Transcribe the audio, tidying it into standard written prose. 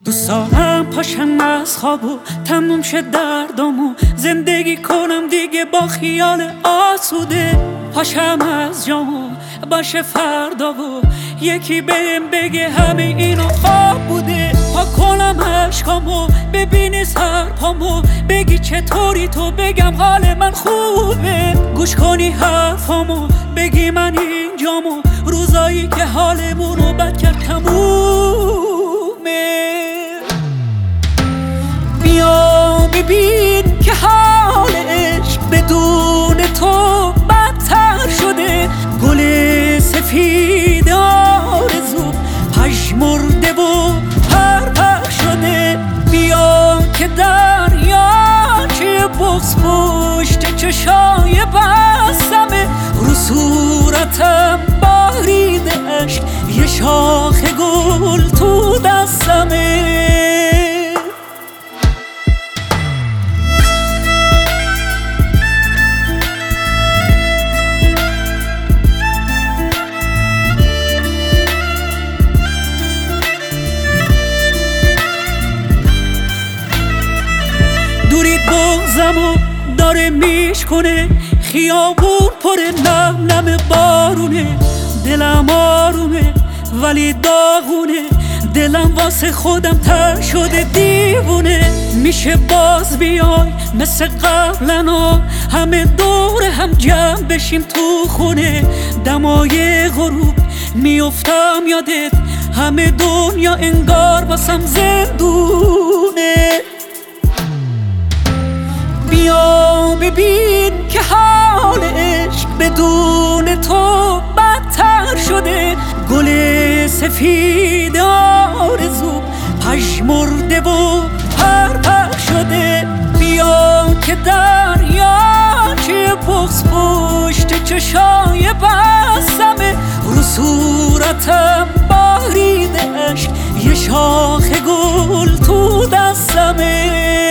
دوست دارم پاشم از خواب و تموم شد دردم و زندگی کنم دیگه با خیال آسوده. پاشم از جام و باشه فردا و یکی بهم بگه همه اینو خواب بوده. پا کنم عشقامو ببینی سرپامو بگی چطوری تو بگم حال من خوبه. گوش کنی حرفامو بگی من اینجامو روزایی که حالمونو بد کرد تمومه. بیا ببین که حال عشق بدون تو بدتر شده. گل سفید آرزو پژمرده و پرپر شده. بیا که دریاچه بغض پشت چشای بستمه. رو صورتم باریده عشق یه شاخ گل تو دستمه. دورید بغضمو داره میشکنه. خیابون پر نم نم بارونه. دلم آرومه ولی داغونه. دلم واسه خودم تر شده دیوونه. میشه باز بیای مثل قبلنا همه دور هم جمع بشیم تو خونه. دمای غروب میافتم یادت همه دنیا انگار واسم زندونه. بیا ببین که حال عشق بدون تو بدتر شده. گل سفید آرزو پژمرده و پرپر شده. بیا که دریاچه بغض پشت چشای بستمه. رو صورتم باریده عشق یه شاخ گل تو دستمه.